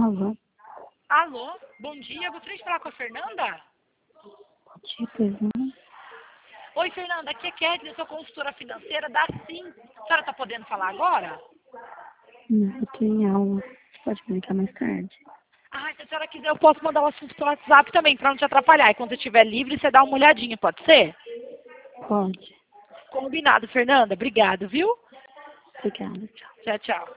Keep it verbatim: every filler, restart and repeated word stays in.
Alô? Alô, bom dia, eu gostaria de falar com a Fernanda? Bom dia, pois não? Oi, Fernanda, aqui é Kézia, eu sou consultora financeira da Sim. A senhora está podendo falar agora? Não, eu tô em aula. Você pode me ligar mais tarde? Ah, se a senhora quiser, eu posso mandar o assunto pelo WhatsApp também, para não te atrapalhar. E quando você estiver livre, você dá uma olhadinha, pode ser? Pode. Combinado, Fernanda. Obrigado, viu? Obrigada, tchau. Tchau, tchau.